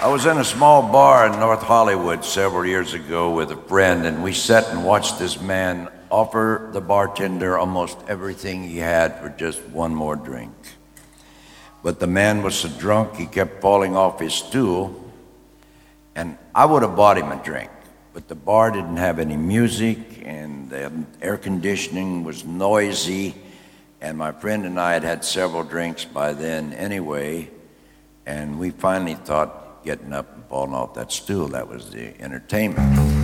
I was in a small bar in North Hollywood several years ago with a friend, and we sat and watched this man offer the bartender almost everything he had for just one more drink. But the man was so drunk he kept falling off his stool, and I would have bought him a drink. But the bar didn't have any music, and the air conditioning was noisy, and my friend and I had had several drinks by then anyway, and we finally thought getting up and falling off that stool, that was the entertainment.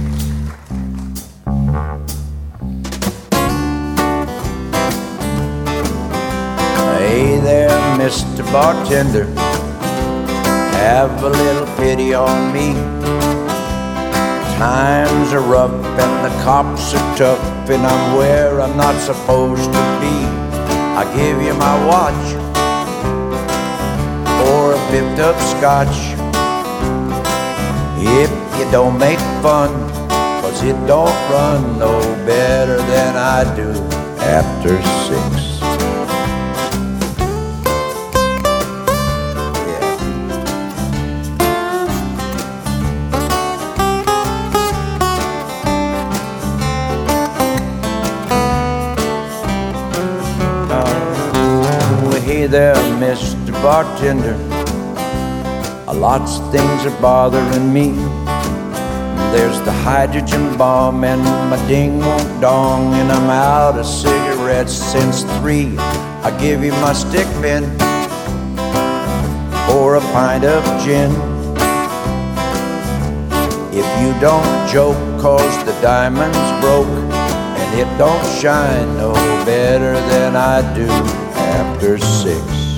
Hey there, Mr. Bartender, have a little pity on me. Times are rough and the cops are tough, and I'm where I'm not supposed to be. I give you my watch for a fifth of scotch. If you don't make fun, 'cause it don't run no better than I do after 6. Hey there, Mr. Bartender, lots of things are bothering me. There's the hydrogen bomb and my ding-wong dong, and I'm out of cigarettes since 3. I give you my stick pin or a pint of gin. If you don't joke, 'cause the diamond's broke, and it don't shine no better than I do after 6.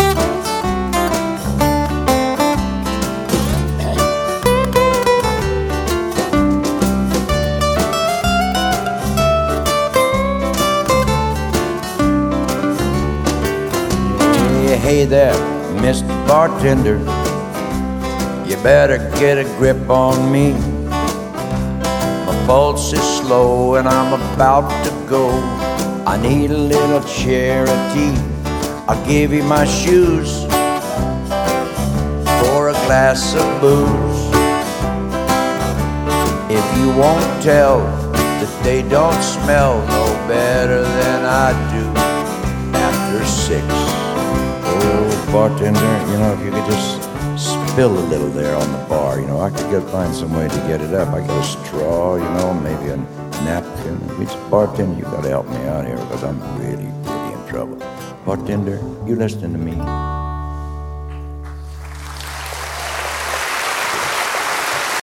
Hey there, Mr. Bartender, you better get a grip on me. My pulse is slow and I'm about to go. I need a little charity. I'll give you my shoes for a glass of booze. If you won't tell that they don't smell no better than I do after 6. Oh, bartender, you know, if you could just spill a little there on the bar, you know, I could find some way to get it up. I got a straw, you know, maybe a napkin. Bartender, you gotta help me out here because I'm really in trouble. Bartender, you listening to me?